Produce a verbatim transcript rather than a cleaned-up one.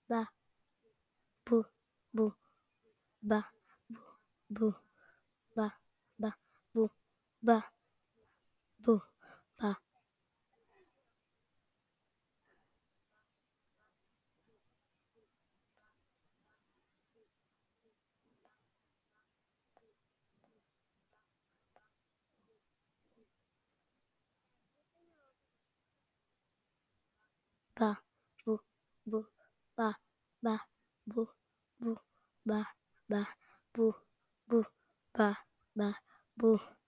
ba, bu, bu, ba, bu, bu, ba, ba, bu, ba, bu, ba, ba, bu, bu, ba, ba, bu, bu, ba, ba, bu, bu, ba, ba, bu.